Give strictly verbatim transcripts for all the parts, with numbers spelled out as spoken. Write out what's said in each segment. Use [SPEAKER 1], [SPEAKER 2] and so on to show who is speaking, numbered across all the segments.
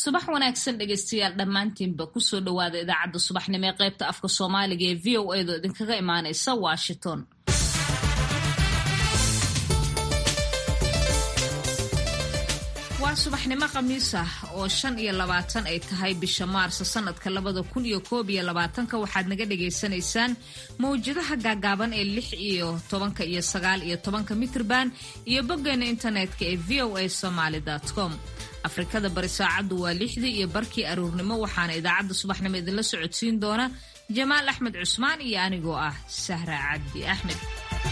[SPEAKER 1] subax wanaagsan dhegeystayaal dhammaantiinba kusoo dhawaada idaacadda subaxnimo ee qaybta afka soomaaliga ee v o a da idinkaga imaanaysa Washington. waa subaxnimo khamiis ah oo shan iyo labaatan ay tahay bisha Maarso sanadka labada kun iyo koob iyo labaatanka waxaad naga dhageysanaysaan mawjadaha gaagaaban ee lix iyo tobanka iyo sagaal iyo tobanka mitrban iyo boggeena internetka ee v o a somali dot com. Afrikada bari saacadu waa lixdii iyo barkii aroornimo waxaana idaacadda subaxnimo idinla socodsiin doona Jamaal Axmed Cusmaan iyo anigoo ah Sahra Cabdi Axmed.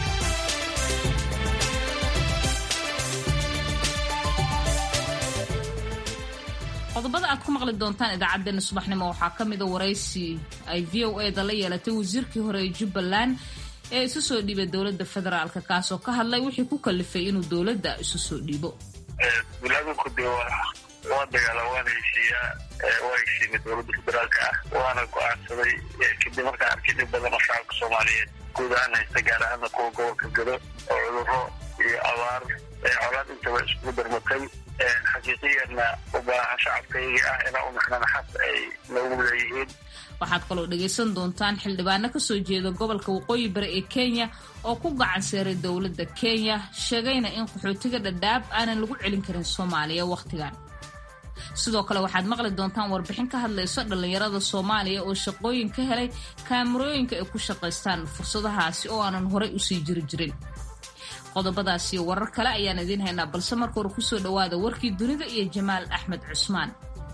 [SPEAKER 1] qodobada aad ku maqli doontaan idaacadeena subaxnimo waxaa ka mid ah waraysi ay v o a da la yeelatay wasiirkii hore ee Jubbaland ee isu soo dhiibay dowladda federaalka kaasoo ka hadlay wixii ku kalifay inuu dowladda isu soo dhiibo.
[SPEAKER 2] Wilaayadu de waa dagaal waan heshiiyaa waa heshiimay dowladda federaalka ah waana go'aansaday kadib markaan arkay dib badan oo shacabka Soomaaliyeed guud ahaan haysta gaar ahaan kuwa gobolka Gedo oo cudurro iyo abaar colaad intaba isku darmatay xaqiiqiyana u baahan shacabkayga ah inay u naxnaxas ay nagu leeyihiin.
[SPEAKER 1] waxaad kaloo dhageysan doontaan xildhibaano ka soo jeeda gobolka waqooyi bari ee Kenya oo ku gacan saaray dowladda Kenya sheegayna in qaxootiga dhadhaab aanan lagu celin karin Soomaaliya waqtigan. sidoo kale waxaad maqli doontaan warbixin ka hadlayso dhalinyarada Soomaaliya oo shaqooyin ka helay kaamirooyinka ay ku shaqaystaan fursadahaasi oo aanan horey u sii jiri jirin. qodobadaas iyo warar kale ayaan idin haynaa balse marka hore ku soo dhawaada warkii dunida iyo Jamaal Axmed Cusmaan.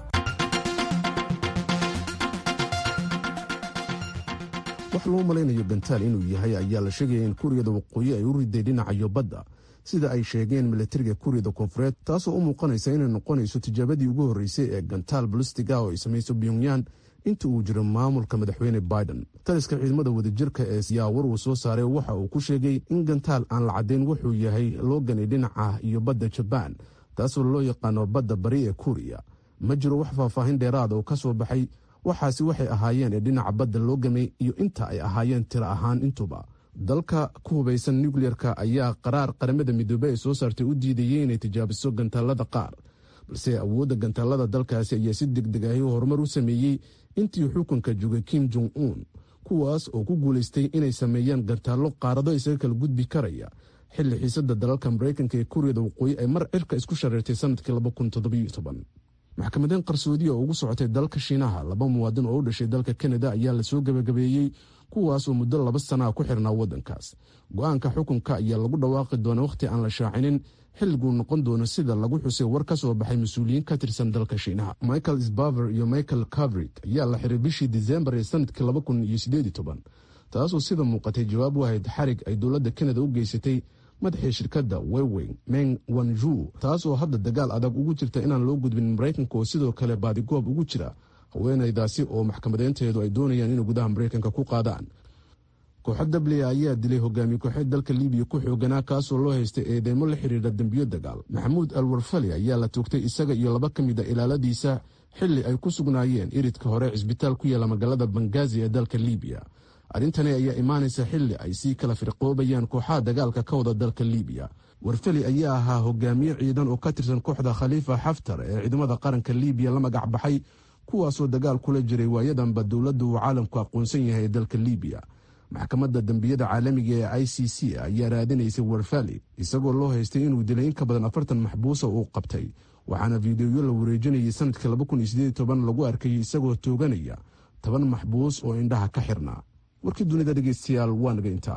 [SPEAKER 3] wax loo malaynayo gantaal inuu yahay ayaa la sheegaya in Kuuriyada Waqooyi ay u riday dhinaca badda sida ay sheegeen militariga Kuuriyada Koonfureed taasoo u muuqanaysa inay noqonayso tijaabadii ugu horeysay ee gantaal balistiga oo ay samayso Pyongyang inta uu jiro maamulka madaxweyne Biden. taliska ciidamada wadajirka ee siyaawar uu soo saaray waxa uu ku sheegay in gantaal aan la cadeyn wuxuu yahay loo ganay dhinaca iyo badda Japan taasoo loo yaqaano badda bari ee Kuuriya. ma jiro wax faahfaahin dheeraad oo ka soo baxay waxaasi waxay ahaayeen ee dhinaca badda loo gamay iyo inta ay ahaayeen tiro ahaan intuba. dalka ku hubaysan nuclearka ayaa qaraar qaramada midoobay ay soo saartay u diidayay inay tijaabiso gantaalada qaar balse awoodda gantaalada dalkaasi ayaa si degdeg ah horumar u sameeyey intii xukunka joogay Kim Jong Un kuwaas oo ku guuleystay inay sameeyaan gantaalo qaarado isaga kala gudbi karaya xilli xiisada dalalka Mareykanka ee Kuuriyada Waqooyi ay mar cirka isku shareertay sanadkii laba kun toddoba iyo toban. maxkamadan qarsoodi oo ugu socotay dalka Shiinaha laba muwaadin oo u dhashay dalka Canada ayaa la soo gabagabeeyay kuwaas oo muddo laba sano ku xirnaa wadankaas. go'aanka xukunka ayaa lagu dhawaaqi doonaa waqti aan la shaacinin xilligu noqon doono sida lagu xusay war ka soo baxay mas'uuliyiin ka tirsan dalka Shiinaha. Michael Isbaver iyo Michael Kavrik ayaa la xiray bishii December ee sanadkii laba kun iyo siddeed iyo toban taasoo sida muuqatay jawaab u ahayd xarig ay dowladda Canada u geysatay madaxii shirkadda Huawei Meng Wanzhou taasoo hadda dagaal adag ugu jirta inaan loo gudbin Mareykanka oo sidoo kale baadigoob ugu jira haweenaydaasi oo maxkamadeynteedu ay doonayaan inay gudaha Mareykanka ku qaadaan. kooxda Dabliya ayaa dilay hogaamiye kooxda dalka Liibiya ku xooganaa kaasoo loo haystay eedeymo la xiriira dambiyo dagaal. Maxamuud Al-Warfali ayaa la toogtay isaga iyo laba ka mid ah ilaaladiisa xilli ay ku sugnaayeen iridka hore cisbitaal ku yaala magaalada Benghazi ee dalka Liibiya. arrintani ayaa imaanaysa xilli ay sii kala firqoobayaan kooxaha dagaalka ka wada dalka Liibiya. Warfali ayaa ahaa hogaamiye ciidan oo ka tirsan kooxda Khalifa Haftar ee ciidamada qaranka Liibiya la magac baxay kuwaasoo dagaal kula jiray waayadanba dowladdu uu caalamku aqoonsan yahay dalka Liibiya. maxkamadda dambiyada caalamiga ee I C C ayaa raadinaysay Warfali isagoo loo haystay inuu dilay in ka badan afartan maxbuus oo uu qabtay waxaana fiidiyoyo la wareejinayay sanadkii laba kun iyo siddeed iyo toban lagu arkay isagoo tooganaya toban maxbuus oo indhaha ka xirnaa. warkii dunida dhegeystayaal waa naga intaa.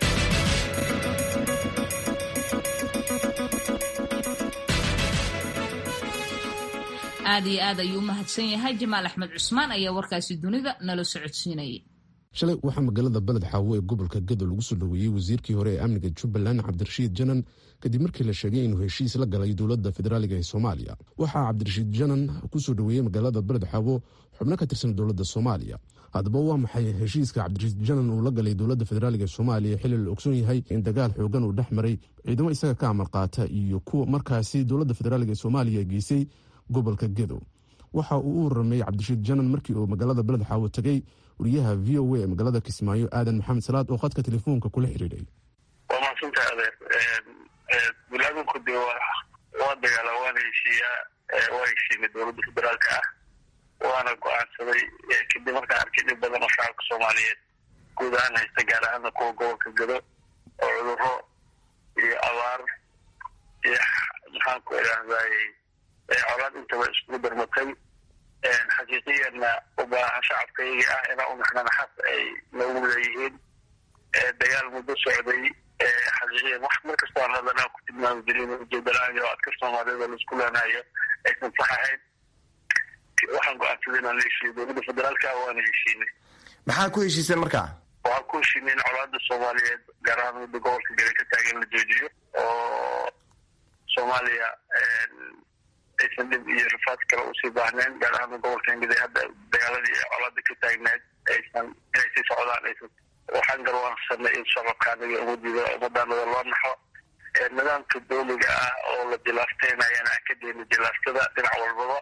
[SPEAKER 1] aad iyo aad ayuu mahadsan yahay Jamaal Axmed Cusmaan ayaa warkaasi dunida nala socodsiinayay.
[SPEAKER 3] shalay waxaa magaalada Balad Xaawo ee gobolka Gedo lagu soo dhaweeyay wasiirkii hore ee amniga Jubbaland Cabdirashiid Janan kadib markii la sheegay inuu heshiis la galay dowladda federaaliga ee Soomaaliya. waxaa Cabdirashiid Janan ku soo dhaweeyay magaalada Balad Xaawo xubno ka tirsan dowladda Soomaaliya. haddaba waa maxay heshiiska Cabdirashiid Janan uu la galay dowladda federaaliga ee Soomaaliya xilli la ogsoon yahay in dagaal xoogan uu dhex maray ciidamo isaga ka amar qaata iyo kuwa markaasi dowladda federaaliga ee Soomaaliya geysay gobolka Gedo. waxa uu u warramay Cabdirashiid Janan markii uu magaalada Balad Xaawo tagay wariyaha V O A ee magaalada Kismaayo Aadan Maxamed Salaad oo khadka telefoonka kula xiriiray.
[SPEAKER 2] waa maasinta adeer wilaayadu de waa dagaal waan heshiiyaa waa heshiinay dowladda federaalka ah waana go-aansaday kadib markaan arkay dhib badan oo shacabka soomaaliyeed guud ahaan haysta gaar ahaana kuwa gobolka gado oo cudurro iyo abaar iyo maxaan ku idhaahdaayey colaad intaba iskugu darmatay xaqiiqiyanna u baahan shacabkayga ah inaa u naxnana xas ay noogu leeyihiin dagaal muddo socday xaqiiqiyan wax mar kastoo aan hadana ku tilmaami jirin ujeedala-aan iyo adka soomaaliyada laisku leenayo aysan sax ahayn waxaan go-aansaday inaan la heshiiyo dowladda federaalka waana heshiinay.
[SPEAKER 4] maxaa ku heshiiseen markaa?
[SPEAKER 2] waxaan ku heshiinay in colaada soomaaliyeed gaar ahaan muddo gobolka gari ka taagan la joojiyo oo soomaaliya aysan dhib iyo rifaad kale usii baahneen gaar ahaan gobolka ingida hadda dagaaladii ee colaada ka taagneed aysan inay sii socdaan aysan waxaan garwaansanay in shacabkaaniga umadiida umadaanada loo naxo nidaamka dowliga ah oo la jilaafteynayan aan ka dayna jilaaftada dhinac walbaba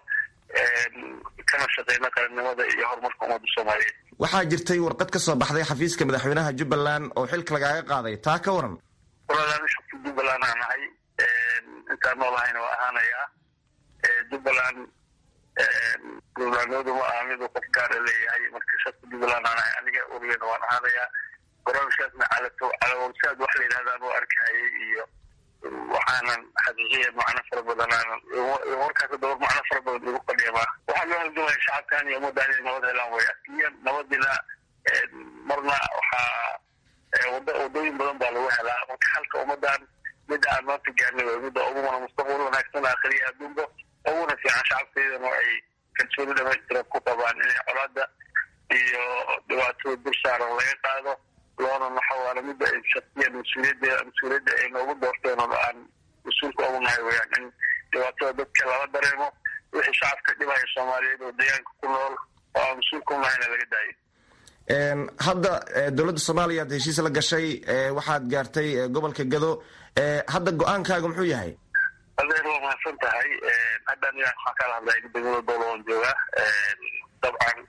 [SPEAKER 2] kana shaqeyna qarannimada iyo horumarka ummadda soomaaliyeed.
[SPEAKER 4] waxaa jirtay warqad ka soo baxday xafiiska madaxweynaha jubbaland oo xilka lagaaga qaaday taa ka waran?
[SPEAKER 2] walaalaami shaqsi jubbaland aan ahay intaan noolahayna waa ahaanayaa jubbaland jubbalandoodu ma aha miduu qof gaara leeyahay marka shaqsi jubbaland aan ahay aniga weligeena waan ahaanayaa barnaamijkaasna calawogsaad wax la yidhahdaan u arkahayay iyo waxaanan xaqiiqiyan macno fara badan aanan warkaas dowr macno fara badan igu fadhiya ma waxaa loo halgamaya shacabkan iyo ummadaan inay nabad helaan way asiyan nabadina marna waxaa wada wadooyin badan baa lagu helaa marka halka ummadaan midda aan maanta gaarnay way midda uguna mustaqbal wanaagsan aakhiriya adduunka uguna fiican shacabkeedana ay kalsooni dhamaystiran ku qabaan inay colaada iyo dhibaatada dul saaran laga qaado loona naxo waana midda ay shaksiyan mas-uuliyadda mas-uuliyadda ay noogu doorteen oo aan mas-uulka ugu nahay weyaan in dhibaatada dadka lala dareemo wixii shacabka dhibaya soomaaliyeed oo deegaanka ku nool oo aan mas-uulka u nahayna laga daayo.
[SPEAKER 4] hadda dowladda soomaaliya ad heshiis la gashay waxaad gaartay gobolka gado hadda go-aankaaga muxuu yahay?
[SPEAKER 2] adeer waa mahadsan tahay hadda aniga waxaan kala hadlaya degmada dowladan jooga dabcan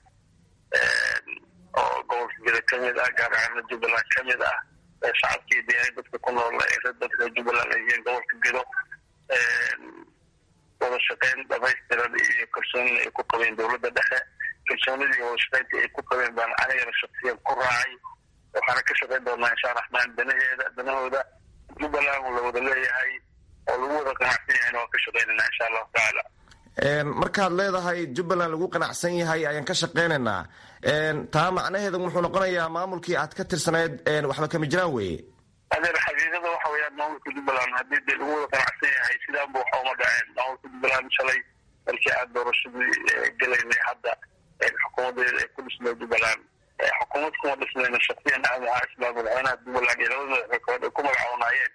[SPEAKER 2] oo gobolka gado kamid ah gaar ahaana jubbaland kamid ah shacabkii deegaan dadka ku nool dadka jubbaland ay yihiin gobolka gado wada shaqeyn dhamaystiran iyo kalsoonina ay ku qabeen dowladda dhexe kalsoonidii wada shaqeynta ay ku qabeen baan anigana shaksiyan ku raacay waxaana ka shaqeyn doonaa insha raxmaan danaheeda danahooda jubbaland la wada leeyahay oo lagu wada qanacsan yahayna waan ka shaqeynayna insha allahu tacaala.
[SPEAKER 4] markaad leedahay jubbaland lagu qanacsan yahay ayaan ka shaqeynaynaa taa macnaheeda wuxuu noqonayaa maamulkii aad ka tirsanayd waxba kama jiraan weye?
[SPEAKER 2] adeer xaqiiqada waxa weyaan maamulka jubbaland haddii dee lagu wada qanacsan yahay sidaanba waxa uma dhaceen maamulka jubbaland shalay markii aan doorashadii gelaynay hadda xukuumadeeda ay ku dhisnay jubbaland xukuumad kuma dhisnayna shaksiyan ah maxaa islaam madaxweynaha jubbaland iyo labada madaxweyne ay ku magacoonaayeen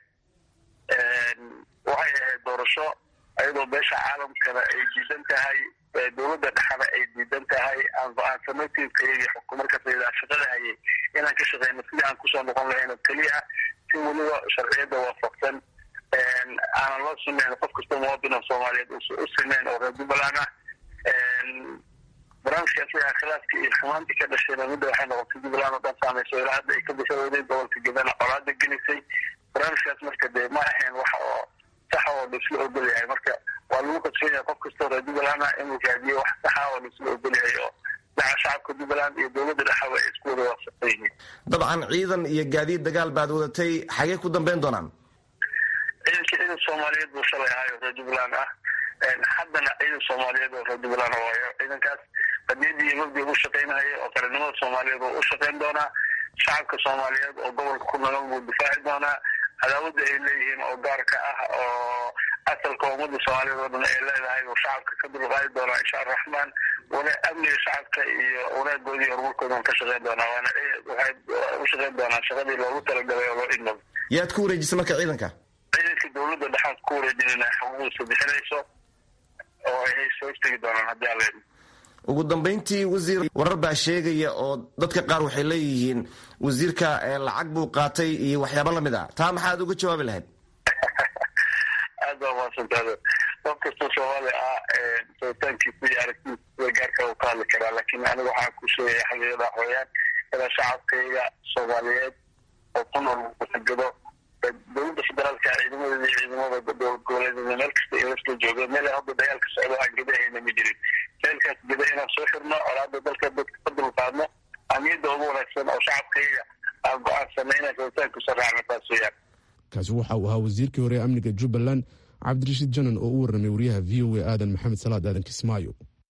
[SPEAKER 2] waxay ahayd doorasho ayadoo beesha caalamkana ay diidan tahay dowladda dhexana ay diidan tahay aan go-aansano tiibkayagii xukuumarkaas aydaa shaqada hayay inaan ka shaqeyno sidii aan kusoo noqon lahayno keliya si weliba sharciyadda waafaqsan aanan loo sameyn qof kasta muwaadina soomaaliyeed u sameyn oo reer jubbaland ah barnaamijkaas ayaa khilaafkii iyo xumaantii ka dhashayna midda waxay noqotay jubbaland oo dhan saameyso ilaa hadda ay ka bishawday gobolka gedana colaada gelisay barnaamijkaas marka dee ma ahayn waxa oo saxa oo laisla ogol yahay marka waa lagu qadsan yahay qof kastoo reer jubbaland ah inuu raadiyo wax saxa oo laisla ogol yahay oo dhaca shacabka jubbaland iyo dowladda dhexaba ay isku wada waafaqsan yihiin.
[SPEAKER 4] dabcan ciidan iyo gaadiid dagaal baad wadatay xagee ku dambeyn doonaan?
[SPEAKER 2] ciidanka ciidan soomaaliyeed buu shalay ahay oo reer jubbaland ah haddana ciidan soomaaliyeed oo reer jubbaland waayo ciidankaas qadiyadii iyo mabdii u shaqeynahaya oo qarannimada soomaaliyeed oo u shaqeyn doonaa shacabka soomaaliyeed oo gobolka ku nool buu difaaci doonaa cadaawada ay leeyihiin oo gaarka ah oo asalka ummadda soomaaliyeed oo dhan ay leedahay oo shacabka ka dulqaadi doonaa insha araxmaan wana amniga shacabka iyo wanaagoodii horumarkoodan ka shaqeyn doonaa waana waxay u shaqeyn doonaa shaqadii loogu talagalay oo loo idmado.
[SPEAKER 4] yaad ku wareejisay marka ciidanka?
[SPEAKER 2] ciidanka dowladda dhexaad ku wareejinayna xuquuqdiisa bixinayso oo ay hayso istegi doonaan haddii aan leedno.
[SPEAKER 4] ugu dambeyntii wasiir warar baa sheegaya oo dadka qaar waxay leeyihiin wasiirka lacag buu qaatay iyo waxyaaba lamid ah taa maxaad uga jawaabi lahayd?
[SPEAKER 2] aad baa mahadsantaada qof kastoo soomaali ah sabitaankiisa iyo aragtiisa gaarka uu ka hadli karaa laakiin aniga waxaan ku sheegaya xaqiiqada waxweeyaan inaa shacabkayga soomaaliyeed oo ku nool gado dowladda federaalka ciidamada iyo ciidamada dowlad goboleedyada meel kasta iyo lafta jooga meel hadda dagaalka socdo aan gedahayna ma jirin meelkaas geda inaan soo xirno colaada dalka dadka ka dulqaadno amniyadda ugu wanaagsan oo shacabkayga aan go-aansanay inaan rabitaanka kusoo raacno taas weeyaan.
[SPEAKER 3] kaasi waxa uu ahaa wasiirkii hore ee amniga jubbaland cabdirashiid janan oo u warramay wariyaha v o a aadan maxamed salaad aadan kismaayo.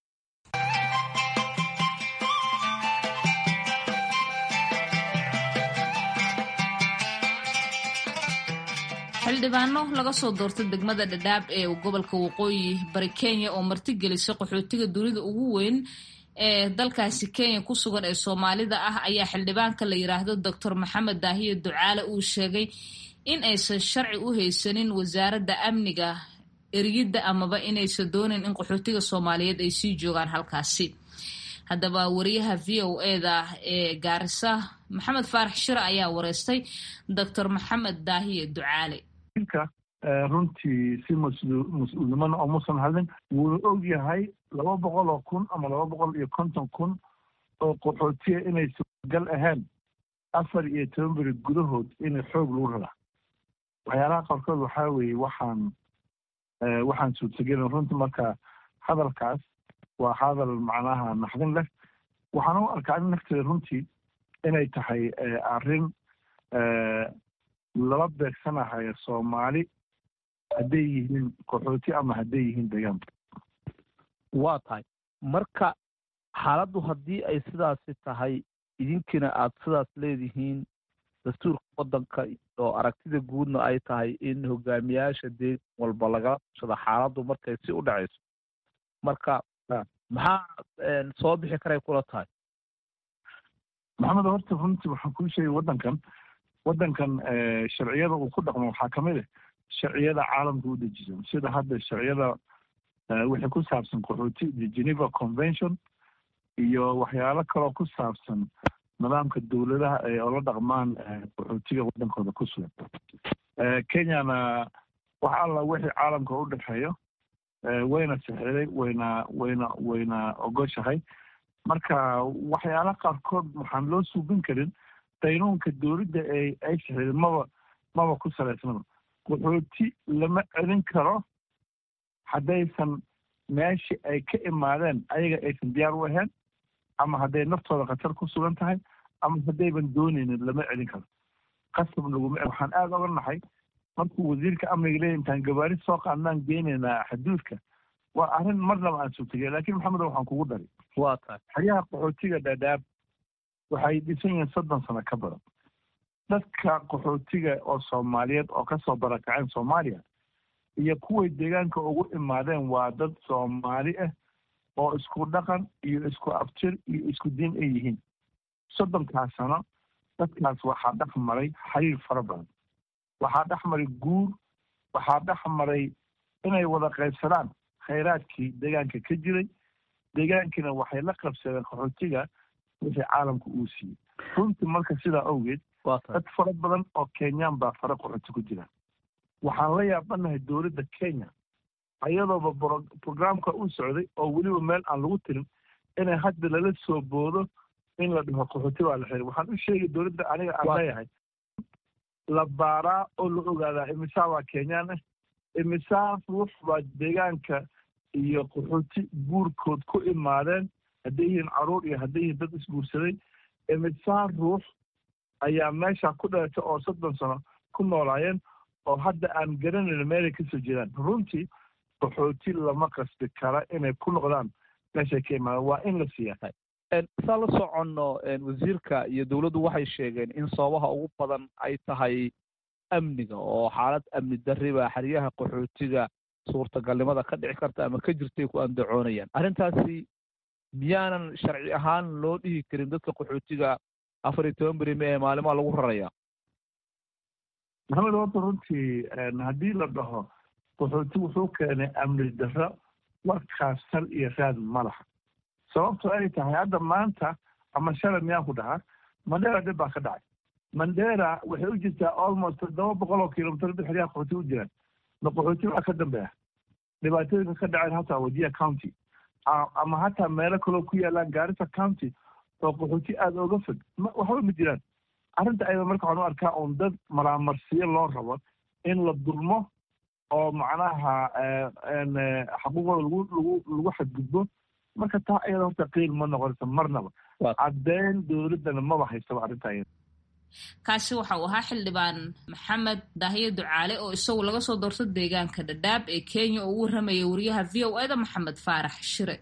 [SPEAKER 1] xildhibaano laga soo doortay degmada dhadhaab ee gobolka waqooyi bari Kenya oo martigelisay qaxootiga dunida ugu weyn ee dalkaasi Kenya ku sugan ee Soomaalida ah ayaa xildhibaanka la yiraahdo Doctor Maxamed Daahiye Ducaale uu sheegay in aysan sharci u haysanin wasaaradda amniga eriyada amaba inaysan doonin in qaxootiga Soomaaliyeed ay sii joogaan halkaasi. haddaba wariyaha v o a da ee Gaarisa Maxamed Faarax Shire ayaa wareystay Doctor Maxamed Daahiye Ducaale.
[SPEAKER 5] runtii si mas-uulnimana oo musan hadin wuu og yahay laba boqol oo kun ama laba boqol iyo konton kun oo qaxootiya inay suuragal ahayn afar iyo toban beri gudahood in xoog lagu rara. waxyaalaha qaarkood waxaa weeye waxaan waxaan suurtagelin runtii marka hadalkaas waa hadal macnaha naxdin leh. waxaan u arkaa in nafteeda runtii inay tahay arrin lala beegsanahayo Soomaali hadday yihiin qaxooti ama hadday yihiin deegaan.
[SPEAKER 6] waa tahay marka xaaladdu haddii ay sidaasi tahay idinkina aad sidaas leedihiin dastuurka waddanka oo aragtida guudna ay tahay in hogaamiyaasha deegaan walba lagala tashado xaaladdu markay si u dhacayso marka maxaa soo bixi karay kula tahay?
[SPEAKER 5] maxamed horta runtii waxaan kuu sheegay waddankan waddankan sharciyada uu ku dhaqmo waxaa ka mid ah sharciyada caalamka u dejisan sida hadda sharciyada wixii ku saabsan qaxooti the Geneva Convention iyo waxyaalo kaloo ku saabsan nidaamka dowladaha ee oo la dhaqmaan qaxootiga waddankooda ku sugan. Kenyana wax alla wixii caalamka u dhexeeyo wayna saxiiday wayna wayna wayna ogoshahay. marka waxyaalo qaarkood waxaan loo suubin karin qaynuunka dowladda ee ay saxiiday maba maba ku salaysnaba. qaxooti lama celin karo haddaysan meeshii ay ka imaadeen ayaga aysan diyaar u ahayn ama hadday naftooda khatar ku sugan tahay ama haddayban doonaynin lama celin karo. qasab laguma waxaan aada oga nahay markuu wasiirka amniga leeyahay intaan gabaari soo qaadnaan geynaynaa xuduudka waa arrin marnaba aan suurtagay. laakiin maxamed waxaan kugu daray
[SPEAKER 6] waa tahay
[SPEAKER 5] xeryaha qaxootiga Dadaab waxay dhisan yihiin soddon sano ka badan. dadka qaxootiga oo Soomaaliyeed oo kasoo barakaceen Soomaaliya iyo kuway deegaanka ugu imaadeen waa dad Soomaali ah oo isku dhaqan iyo isku abtir iyo isku diin ay yihiin. soddonkaas sano dadkaas waxaa dhex maray xiriir fara badan, waxaa dhex maray guur, waxaa dhex maray inay wada qaybsadaan khayraadkii deegaanka ka jiray. deegaankiina waxay la qabsadeen qaxootiga wixii caalamka uu siiyey. runtii marka sidaa awgeed dad fara badan oo Kenyaan baa fara qaxooti ku jira. waxaan la yaabanahay dowladda Kenya ayadooba programka uu socday oo weliba meel aan lagu tirin inay hadda lala soo boodo in la dhaho qaxooti waa la xiray. waxaan u sheegay dowladda aniga aan leeyahay la baaraa oo la ogaadaa imisaa waa Kenyaan ah, imisaa ruux baa deegaanka iyo qaxooti guurkood ku imaadeen hadday yihiin caruur iyo hadday yihiin dad isguursaday. imisaa ruux ayaa meesha ku dhalatay oo soddon sano ku noolaayeen oo hadda aan garanayn meelay kasoo jeedaan. runtii qaxooti lama qasbi kara inay ku noqdaan meeshay ka imaadeen, waa in la siiyaa.
[SPEAKER 6] saa la soconno wasiirka iyo dowladdu waxay sheegeen in sababaha ugu badan ay tahay amniga oo xaalad amni darriba xeryaha qaxootiga suurtagalnimada ka dhici karta ama ka jirtay ku andacoonayaan. arrintaasi miyaanan sharci ahaan loo dhihi karin dadka qaxootiga afar iyo toban beri mee maalimaa lagu rarayaa?
[SPEAKER 5] maxamed horta runtii haddii la dhaho qaxooti wuxuu keenay amni darro warkaas sal iyo raad ma laha. sababto ay tahay hadda maanta ama shalay miyaan ku dhahaa Mandera dib baa ka dhacay. Mandera waxay u jirtaa almost toddoba boqol oo kilomitir dib xeryaha qaxooti u jiraan. ma qaxooti waa ka dambeeya dhibaatooyinka ka dhaceen hataa Wajir County ama hataa meelo kaloo ku yaalaan Garissa County oo qaxooti aada oga fog waxba ma jiraan. arrinta ayada marka waxaan u arkaa un dad maraamarsiyo loo rabo in la dulmo oo macnaha xaquuqooda lagu lagu lagu xadgudbo marka taa ayada horta qiil ma noqonaysa marnaba caddeyn dowladdana maba haystaba arrinta ayada
[SPEAKER 1] kaasi waxa uu ahaa xildhibaan maxamed daahiye ducaale oo isagu laga soo doorto deegaanka dhadhaab ee kenya oo u warramayay wariyaha v o eda maxamed faarax shire.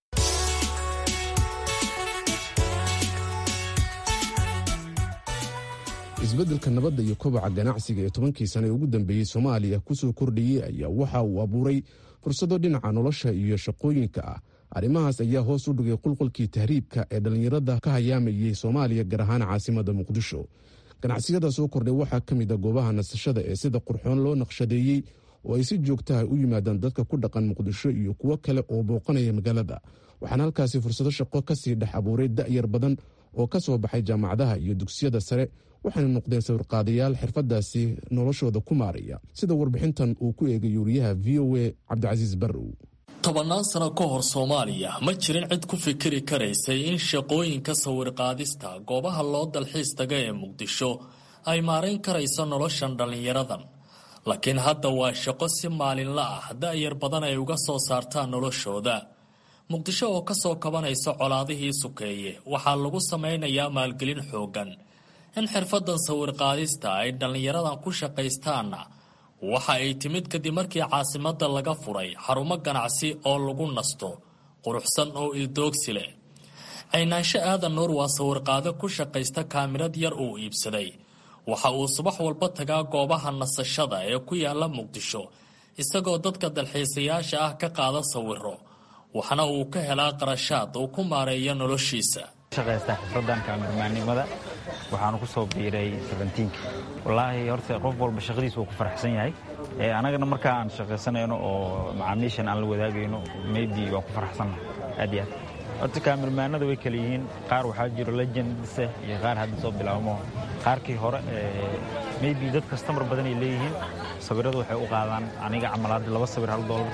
[SPEAKER 3] isbeddelka nabadda iyo kobaca ganacsiga ee tobankii sane ee ugu dambeeyey soomaaliya ku soo kordhiyey ayaa waxa uu abuuray fursado dhinaca nolosha iyo shaqooyinka ah. arrimahaas ayaa hoos u dhigay qulqulkii tahriibka ee dhallinyarada ka hayaamayay soomaaliya gaar ahaan caasimadda muqdisho. ganacsiyada soo kordhay waxaa ka mid a goobaha nasashada ee sida qurxoon loo naqshadeeyey oo ay si joogtaha u yimaadaan dadka ku dhaqan muqdisho iyo kuwo kale oo booqanaya magaalada. waxaana halkaasi fursado shaqo kasii dhex abuuray da'yar badan oo ka soo baxay jaamacadaha iyo dugsiyada sare, waxayna noqdeen sawirqaadayaal xirfadaasi noloshooda ku maaraya, sida warbixintan uu ku eegay wariyaha v o a cabdicasiis barrow.
[SPEAKER 7] tobannaan sano ka hor soomaaliya ma jirin cid ku fikiri karaysay in shaqooyinka sawirqaadista goobaha loo dalxiis taga ee muqdisho ay maarayn karayso noloshan dhallinyaradan. laakiin hadda waa shaqo si maalinla ah da'yar badan ay uga soo saartaan noloshooda. muqdisho oo ka soo kabanaysa colaadihii sukeeye waxaa lagu samaynayaa maalgelin xooggan. in xirfadan sawirqaadista ay dhallinyaradan ku shaqaystaanna waxa ay timid kadib markii caasimadda laga furay xarumo ganacsi oo lagu nasto, quruxsan oo ildoogsi leh. caynaansho aadan nuur waa sawirqaado ku shaqaysta kaamirad yar uu iibsaday. waxa uu subax walba tagaa goobaha nasashada ee ku yaala muqdisho isagoo dadka dalxiisayaasha ah ka qaada sawiro, waxna uu ka helaa qarashaad uu ku maareeyo noloshiisa.
[SPEAKER 8] shaqaysta xirfadan kaamirmaannimada waxaanu ku soo biiray sabentiinka. wallaahi horta qof walba shaqadiisa wuu ku faraxsan yahay. anagana markaa aan shaqaysanayno oo macaamiishan aan la wadaagayno maybe waan ku faraxsannahay aad iyo aad. horta kaamirmaanada way kala yihiin, qaar waxaa jiro legendse iyo qaar hadda soo bilaabmo. qaarkii hore maybe dad kastamar badan ay leeyihiin, sawiradu waxay u qaadaan aniga camal hadda laba sawir hal doolar.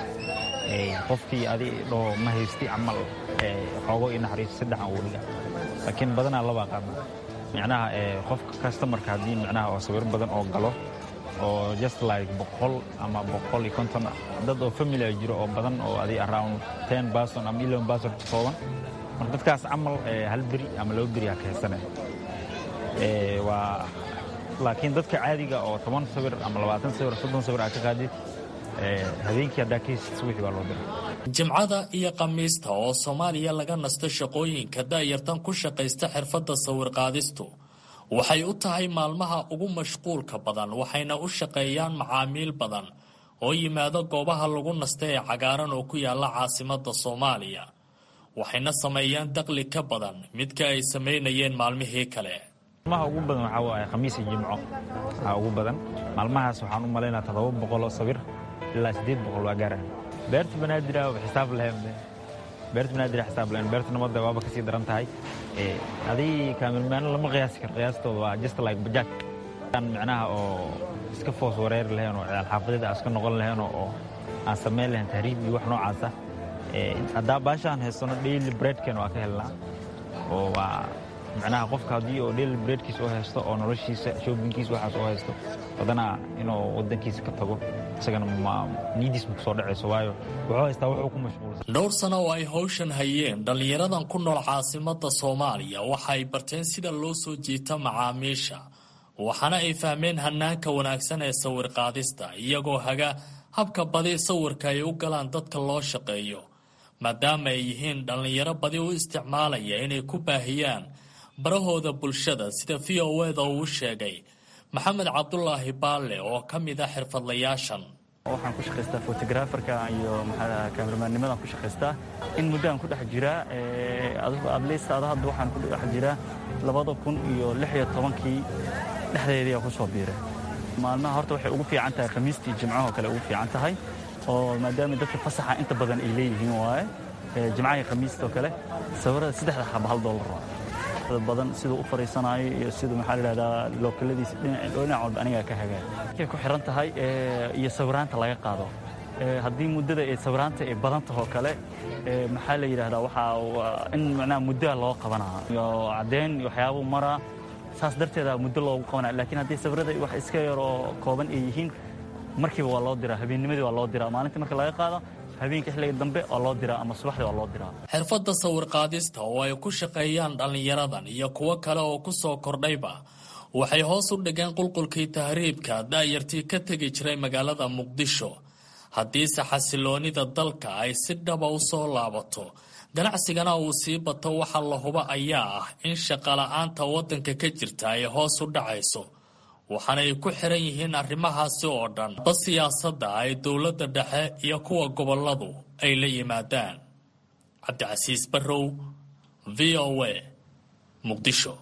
[SPEAKER 8] qofkii adi dhoo ma haysti camal xoogo i naxariiso saddex aan ugu dhiga, laakiin badanaa labaa qaadna. micnaha qofka kastamarka haddii micnaha oo sawir badan oo galo oo just like boqol ama boqol iyo konton dad oo family jiro oo badan oo adi around ten person ama eleven person ka kooban, marka dadkaas camal hal beri ama laba beri ha ka haysanaya. waa laakiin dadka caadiga oo toban sawir ama labaatan sawir soddon sawir aa ka qaadid habeenkii haddaa ka haysid wixii baa loo diray.
[SPEAKER 7] jimcada iyo khamiista oo soomaaliya laga nasto shaqooyinka da'yartan ku shaqaysta xirfadda sawirqaadistu waxay u tahay maalmaha ugu mashquulka badan, waxayna u shaqeeyaan macaamiil badan oo yimaado goobaha lagu nasta ee cagaaran oo ku yaala caasimadda soomaaliya. waxayna sameeyaan dakhli ka badan midka ay samaynayeen maalmihii kale.
[SPEAKER 8] maalmaha ugu badan waxaa waaye khamiis iyo jimco waxaa ugu badan. maalmahaas waxaan u malaynaa toddoba boqol oo sawir ilaa siddeed boqol waa gaaraan. beerta banaadir xisaab lahayn beerta banaadir xisaab lahayn beerta nabadda waaba ka sii daran tahay. adii kaamirmaano lama qiyaasi karo, qiyaastooda waa just like bajaaj aan micnaha oo iska foos wareeri lahayn oo ciyaal xaafadada iska noqon lahayn oo aan samayn lahayn tahriib iyo wax noocaasa. haddaa baashaan haysano daily breadkan waa ka helnaa oo waa micnaha qofka haddii oo daily breadkiisa oo haysto oo noloshiisa shoobinkiisa waxaas oo haysto badanaa inuu waddankiisa ka tago isagana niidiis buu kusoo dhacayso, waayo wuxuu haystaa wuxuu ku mashquulsan.
[SPEAKER 7] dhowr sano oo ay hawshan hayeen dhallinyaradan ku nool caasimadda soomaaliya waxa ay barteen sida loo soo jiita macaamiisha, waxaana ay fahmeen hanaanka wanaagsan ee sawirqaadista iyagoo haga habka badi sawirka ay u galaan dadka loo shaqeeyo, maadaama ay yihiin dhallinyaro badi u isticmaalaya inay ku baahiyaan barahooda bulshada, sida v o eda uu sheegay maxamed cabdulaahi baalle oo ka mid ah xirfadlayaashan.
[SPEAKER 9] waxaan ku shaqaystaa fotograferka iyo kaamirmaannimadan ku shaqaystaa in muddaan ku dhex jiraa adleast ada hadda waxaan ku dhex jiraa labada kun iyo lix iyo tobankii dhexdeedii ku soo biiray. maalmaha horta waxay ugu fiican tahay khamiistii jimcahoo kale ugu fiican tahay oo maadaama dadka fasaxa inta badan ay leeyihiin waaye jimcaha khamiistoo kale sawirada saddexda xaba hal doolar badan siduu u fariisanaayo iyo siduu maxaa la yidhahdaa lookaladiisa dhinac walba anigaa ka hagaa. waxay ku xiran tahay iyo sawiraanta laga qaado. haddii muddada ee sawiraanta ay badan tahoo kale maxaa la yidhahdaa waxaa in macnaha muddaa loo qabanaa iyo caddeyn iyo waxyaabuu maraa saas darteeda muddo loogu qabanaya laakiin haddii sawirada wax iska yar oo kooban ay yihiin markiiba waa loo diraa habeennimadii waa loo diraa maalintii marka laga qaado habeenkii xilliga dambe waa loo diraa ama subaxdii waa loo diraa
[SPEAKER 7] xirfadda sawir qaadista oo ay ku shaqeeyaan dhallinyaradan iyo kuwo kale oo ku soo kordhayba waxay hoos u dhigeen qulqulkii tahriibka daayartii ka tegi jiray magaalada muqdisho haddiise xasiloonida dalka ay si dhaba u soo laabato ganacsigana uu sii bato waxa la huba ayaa ah in shaqola'aanta waddanka ka jirta ay hoos u dhacayso waxaana ay ku xiran yihiin arrimahaasi oo dhan ba siyaasadda ay dowladda dhexe iyo kuwa gobolladu ay la yimaadaan cabdicasiis barrow v o a muqdisho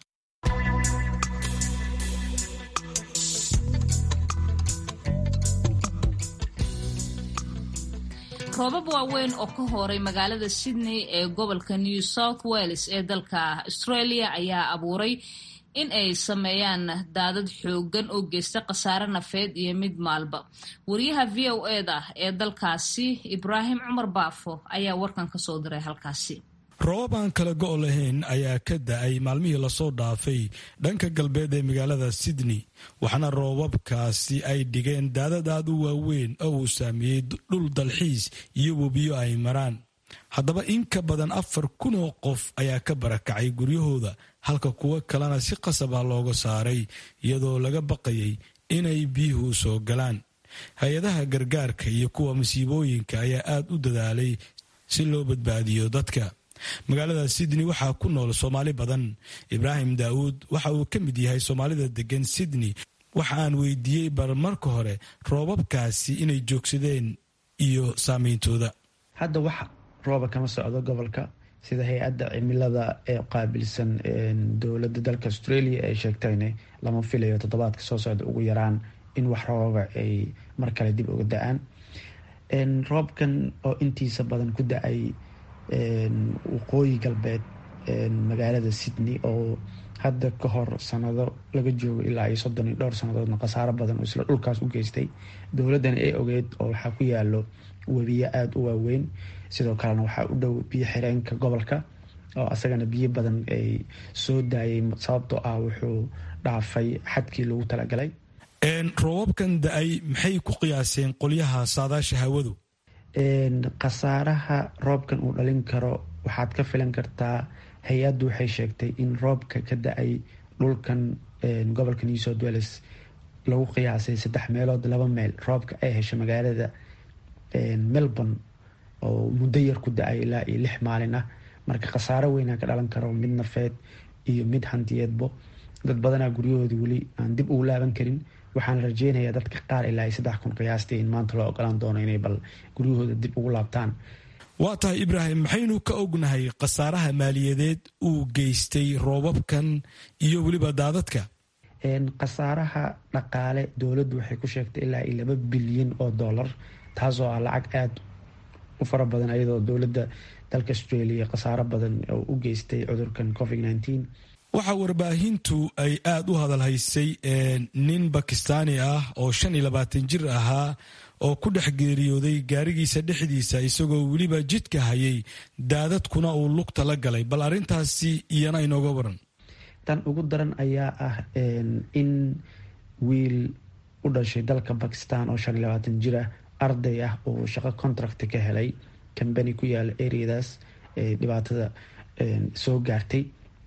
[SPEAKER 1] roobab waaweyn oo ka horay magaalada Sydney ee gobolka New South Wales ee dalka Australia ayaa abuuray in ay sameeyaan daadad xoogan oo geysta khasaare nafeed iyo mid maalba. Wariyaha V O A da ee dalkaasi Ibrahim Cumar Baafo ayaa warkan ka soo diray halkaasi.
[SPEAKER 10] roobab aan kala go' lahayn ayaa ka da'ay maalmihii lasoo dhaafay dhanka galbeed ee magaalada Sydney waxaana roobabkaasi ay dhigeen daadad aad u waaweyn oo uu saameeyey dhul dalxiis iyo webiyo ay maraan. haddaba in ka badan afar kun oo qof ayaa ka barakacay guryahooda halka kuwo kalena si qasab ah looga saaray iyadoo laga baqayay inay biyuhu soo galaan. hay-adaha gargaarka iyo kuwa masiibooyinka ayaa aad u dadaalay si loo badbaadiyo dadka. magaalada Sydney waxaa ku nool Soomaali badan. Ibraahim Daawud waxa uu ka mid yahay Soomaalida degan Sydney. waxa aan weydiiyey bar marka hore roobabkaasi inay joogsadeen iyo saameyntooda.
[SPEAKER 11] hadda wax rooba kama socdo gobolka sida hay-adda cimilada ee qaabilsan dowladda dalka Australia ay sheegtayna lama filayo toddobaadka soo socda ugu yaraan in wax rooba ay mar kale dib uga da'aan. roobkan oo intiisa badan ku da'ay waqooyi galbeed magaalada Sydney oo hadda ka hor sanado laga joogo ilaa iyo soddon iyo dhowr sannadoodna khasaaro badan oo isla dhulkaas u geystay. dowladdan ay ogeed oo waxaa ku yaalo webiyo aada u waaweyn sidoo kalena waxaa u dhow biyo xireenka gobolka oo asagana biyo badan ay soo daayay sababtoo ah wuxuu dhaafay xadkii lagu talagalay.
[SPEAKER 10] roobabkan da-ay maxay ku qiyaaseen qolyaha saadaasha hawadu?
[SPEAKER 11] khasaaraha roobkan uu dhalin karo waxaad ka filan kartaa. hay-addu waxay sheegtay in roobka ka da-ay dhulkan gobolka New South Wales lagu qiyaasay saddex meelood laba meel roobka ay heshay magaalada Melbourne oo muddo yar ku da-ay ilaa iyo lix maalin ah. marka khasaaro weynaa ka dhalan karo mid nafeed iyo mid hantiyeedbo. dad badanaa guryahoodii weli aan dib ugu laaban karin. waxaan rajeynayaa dadka qaar ilaa saddex kun qiyaastii in maanta loo ogolaan doono inay bal guryahooda dib ugu laabtaan.
[SPEAKER 10] waa tahay Ibraahim, maxaynu ka ognahay khasaaraha maaliyadeed uu geystay roobabkan iyo weliba daadadka?
[SPEAKER 11] khasaaraha dhaqaale dowladdu waxay ku sheegtay ilaa iyo laba bilyan oo dollar taasoo ah lacag aada u fara badan iyadoo dowladda dalka Australia khasaaro badan oo u geystay cudurkan covid nineteen.
[SPEAKER 10] waxaa warbaahintu ay aada u hadal haysay nin bakistaani ah oo shan iyo labaatan jir ahaa oo ku dhex geeriyooday gaarigiisa dhexdiisa isagoo weliba jidka hayay daadadkuna uu lugta la galay. bal arrintaasi iyana inooga waran.
[SPEAKER 11] tan ugu daran ayaa ah in wiil u dhashay dalka Bakistan oo shan iyo labaatan jir ah arday ah oo shaqo contract ka helay company ku yaala areadaas ee dhibaatada soo gaartay.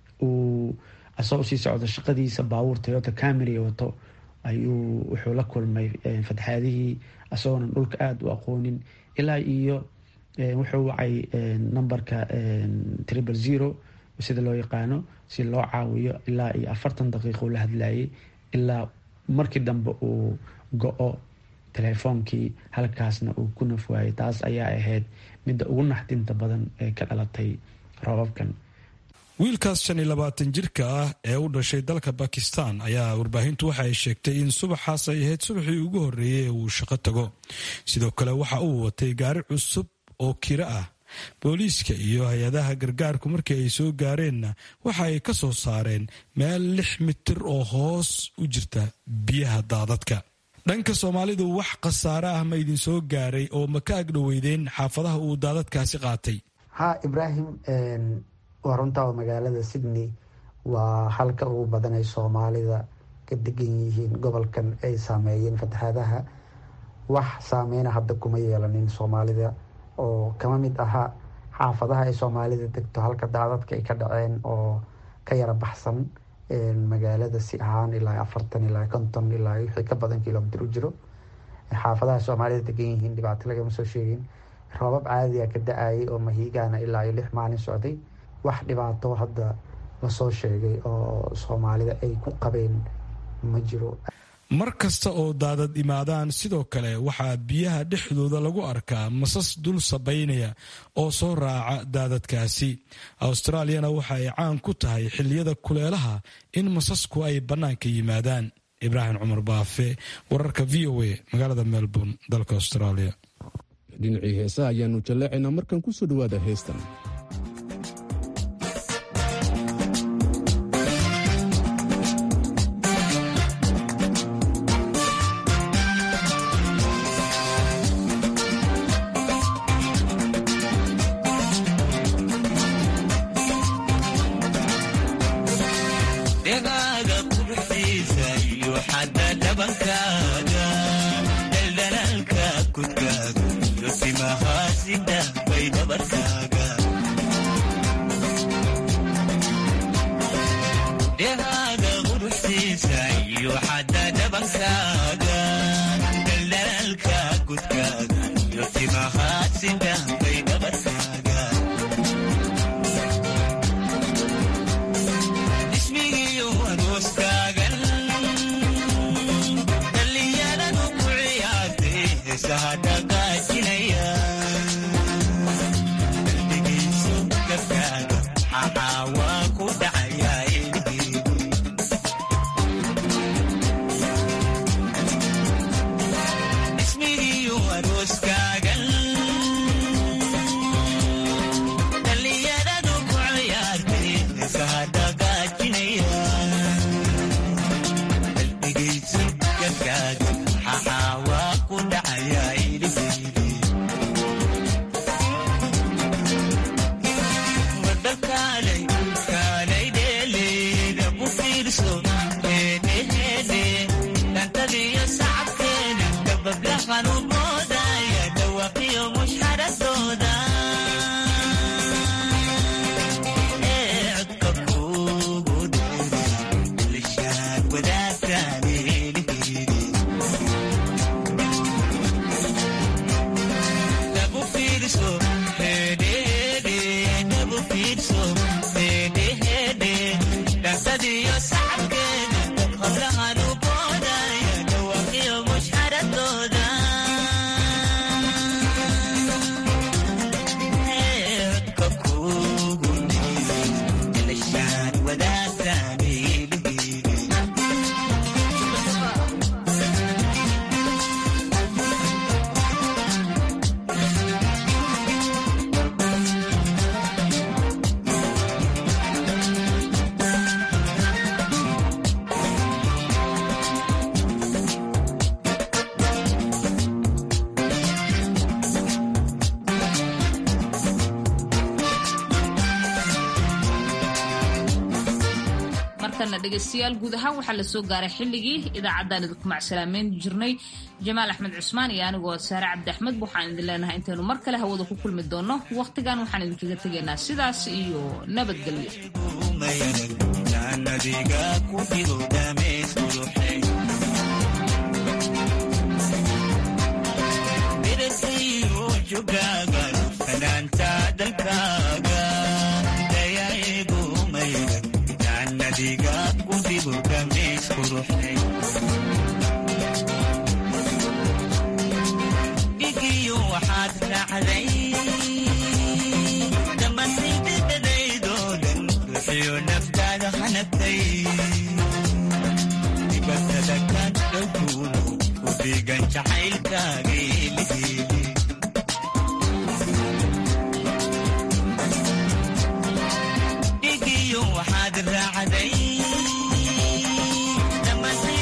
[SPEAKER 11] uu asoo sii socdo shaqadiisa baabuur Toyota Camry wato ayuu wuxuu la kulmay fatahaadihii asagoona dhulka aada u aqoonin ilaa iyo wuxuu wacay numberka triple zero sida loo yaqaano si loo caawiyo ilaa iyo afartan daqiiqo la hadlayay ilaa markii dambe uu go-o telefoonkii halkaasna uu ku nafwaayay. taas ayaa ahayd midda ugu naxdinta badan ee ka dhalatay roobabkan.
[SPEAKER 10] wiilkaas shan iyo labaatan jirka ah ee u dhashay dalka Bakistan ayaa warbaahintu waxa ay sheegtay in subaxaas ay ahayd subaxii ugu horreeyay ee uu shaqo tago. sidoo kale waxa uu watay gaari cusub oo kiro ah. booliiska iyo hay-adaha gargaarku markii ay soo gaareenna waxa ay ka soo saareen meel lix mitir oo hoos u jirta biyaha daadadka. dhanka Soomaalidu wax khasaare ah ma idin soo gaaray oo ma ka agdhoweydeen xaafadaha uu daadadkaasi qaatay?
[SPEAKER 11] ha Ibrahim, waa runtaa magaalada Sydney waa halka ugu badan ay soomaalida ka degan yihiin gobolkan ay saameeyeen fatahaadaha. wax saameyna hadda kuma yeelanin soomaalida oo kama mid aha xaafadaha ay soomaalida degto halka daadadka ay ka dhaceen oo ka yara baxsan magaalada si ahaan ilaa afartan ilaa konton ilaa wixii ka badan kilomitir u jiro. xaafadaha soomaalida degan yihiin dhibaato lagama soo sheegin. roobab caadiga ka da-ayay oo mahiigaana ilaa iyo lix maalin socday. wax dhibaato hadda lasoo sheegay oo soomaalida ay ku qabeen ma jiro.
[SPEAKER 10] mar kasta oo daadad imaadaan sidoo kale waxaa biyaha dhexdooda lagu arkaa masas dul sabaynaya oo soo raaca daadadkaasi. austraaliyana waxa ay caan ku tahay xilliyada kuleelaha in masasku ay bannaanka yimaadaan. ibraahim cumar baafe, wararka v o a, magaalada melbourne, dalka australia.
[SPEAKER 3] dhinacii heesaha ayaanu jalleecaynaa markan ku soo dhowaada heestan.
[SPEAKER 1] dhegeystayaal guud ahaan waxaa la soo gaaray xilligii idaacaddaan idinku macsalaameyn jirnay. jamaal axmed cusmaan iyo anigoo saare cabdi axmed waxaan idin leenahay intaynu mar kale hawada ku kulmi doonno wakhtigan waxaan idinkaga tegaynaa sidaas iyo nabadgelyo.
[SPEAKER 12] dhigiyo waxaad raacday dhammaantaydadadaydoodan ruuxiyo naftaada hanagtay dibatada ka dhowguudu u dhigan jacaylkaagii lihiili